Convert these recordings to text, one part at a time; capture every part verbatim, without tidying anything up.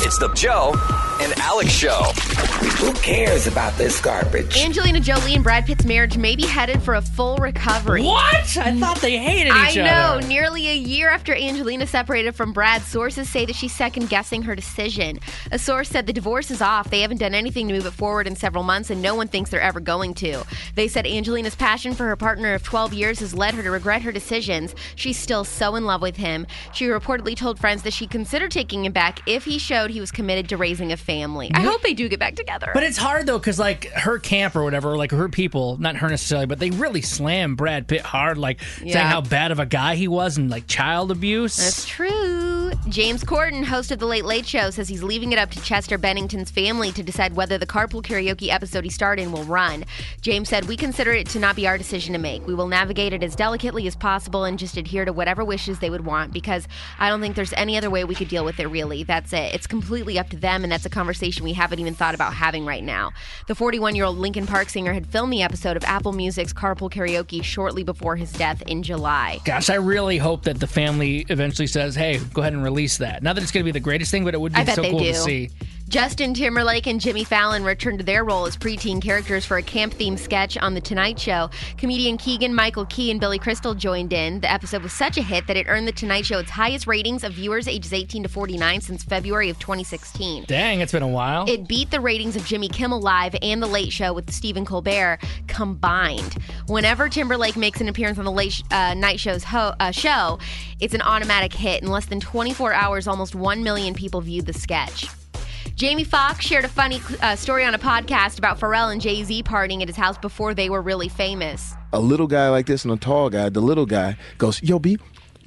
It's the Joe and Alex Show. Who cares about this garbage? Angelina Jolie and Brad Pitt's marriage may be headed for a full recovery. What? I thought they hated I each know. other. Nearly a year after Angelina separated from Brad, sources say that she's second-guessing her decision. A source said the divorce is off. They haven't done anything to move it forward in several months, and no one thinks they're ever going to. They said Angelina's passion for her partner of twelve years has led her to regret her decisions. She's still so in love with him. She reportedly told friends that she'd consider taking him back if he showed he was committed to raising a family. I hope they do get back together. But it's hard, though, because, like, her camp or whatever, like, her people, not her necessarily, but they really slam Brad Pitt hard, like, Yeah. saying how bad of a guy he was and, like, child abuse. That's true. James Corden, host of The Late Late Show, says he's leaving it up to Chester Bennington's family to decide whether the Carpool Karaoke episode he starred in will run. James said, "We consider it to not be our decision to make. We will navigate it as delicately as possible and just adhere to whatever wishes they would want, because I don't think there's any other way we could deal with it, really. That's it. It's completely up to them, and that's a conversation we haven't even thought about having right now." The forty-one-year-old Linkin Park singer had filmed the episode of Apple Music's Carpool Karaoke shortly before his death in July. Gosh, I really hope that the family eventually says, hey, go ahead and release that. Not that it's going to be the greatest thing, but it would be I bet so they cool do. to see. Justin Timberlake and Jimmy Fallon returned to their role as preteen characters for a camp-themed sketch on The Tonight Show. Comedian Keegan-Michael Key and Billy Crystal joined in. The episode was such a hit that it earned The Tonight Show its highest ratings of viewers ages eighteen to forty-nine since February of twenty sixteen. Dang, it's been a while. It beat the ratings of Jimmy Kimmel Live and The Late Show with Stephen Colbert combined. Whenever Timberlake makes an appearance on The Late uh, Night Show's ho- uh, show, it's an automatic hit. In less than twenty-four hours, almost one million people viewed the sketch. Jamie Foxx shared a funny uh, story on a podcast about Pharrell and Jay-Z partying at his house before they were really famous. A little guy like this and a tall guy, the little guy goes, yo, B,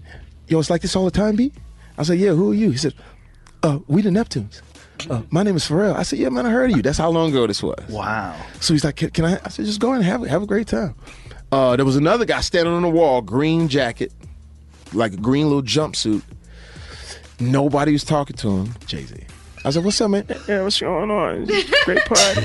yo, it's like this all the time, B? I said, yeah, who are you? He said, uh, we the Neptunes. Uh, my name is Pharrell. I said, yeah, man, I heard of you. That's how long ago this was. Wow. So he's like, can, can I? I said, just go and have, have a great time. Uh, there was another guy standing on the wall, green jacket, like a green little jumpsuit. Nobody was talking to him. Jay-Z. I said, what's up, man? Yeah, what's going on? Great party.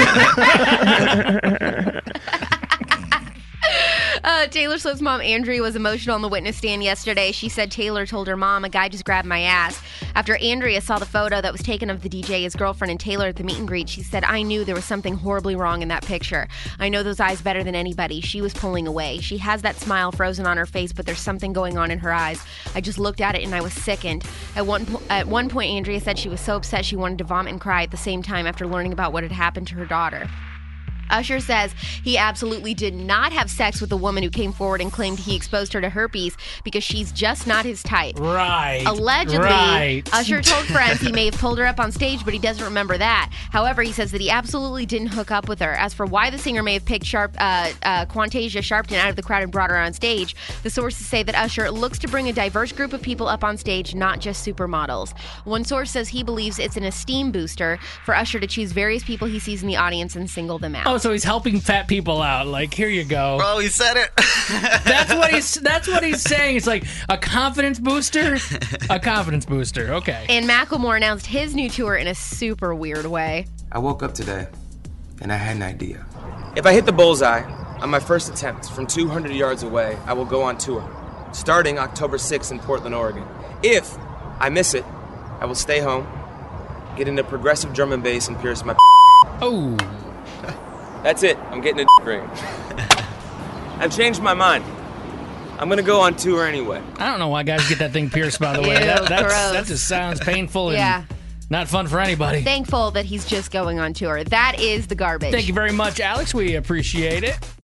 Uh, Taylor Swift's mom, Andrea, was emotional on the witness stand yesterday. She said Taylor told her mom, "A guy just grabbed my ass." After Andrea saw the photo that was taken of the D J, his girlfriend, and Taylor at the meet and greet, she said, "I knew there was something horribly wrong in that picture. I know those eyes better than anybody." She was pulling away. She has that smile frozen on her face, but there's something going on in her eyes. I just looked at it and I was sickened. At one, po- at one point, Andrea said she was so upset she wanted to vomit and cry at the same time after learning about what had happened to her daughter. Usher says he absolutely did not have sex with the woman who came forward and claimed he exposed her to herpes because she's just not his type. Right. Allegedly, right. Usher told friends he may have pulled her up on stage, but he doesn't remember that. However, he says that he absolutely didn't hook up with her. As for why the singer may have picked Sharp, uh, uh, Quantasia Sharpton out of the crowd and brought her on stage, the sources say that Usher looks to bring a diverse group of people up on stage, not just supermodels. One source says he believes it's an esteem booster for Usher to choose various people he sees in the audience and single them out. Oh, so he's helping fat people out. Like, here you go. Oh, he said it. That's what he's. That's what he's saying. It's like a confidence booster. A confidence booster. Okay. And Macklemore announced his new tour in a super weird way. I woke up today, and I had an idea. If I hit the bullseye on my first attempt from two hundred yards away, I will go on tour, starting October sixth in Portland, Oregon. If I miss it, I will stay home, get into progressive drum and bass, and pierce my Oh. That's it. I'm getting a ring. I've changed my mind. I'm going to go on tour anyway. I don't know why guys get that thing pierced, by the way. Ew, that, that's, gross. that just sounds painful and Yeah. not fun for anybody. Thankful that he's just going on tour. That is the garbage. Thank you very much, Alex. We appreciate it.